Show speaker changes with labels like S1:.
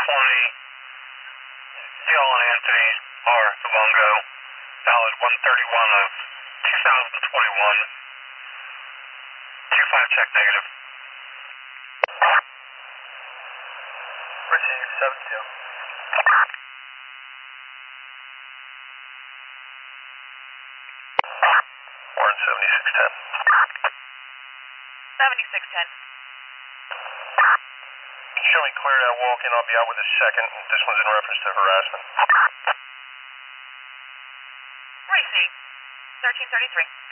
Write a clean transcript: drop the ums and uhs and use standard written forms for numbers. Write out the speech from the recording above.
S1: Gil and Anthony R. Luongo, valid 131 of 2021. 25 check negative.
S2: Receive 72.
S1: Warren 7610.
S3: 7610.
S2: Showing clear that walk-in, I'll be out with a second. This one's in reference to harassment.
S3: Receive 1333.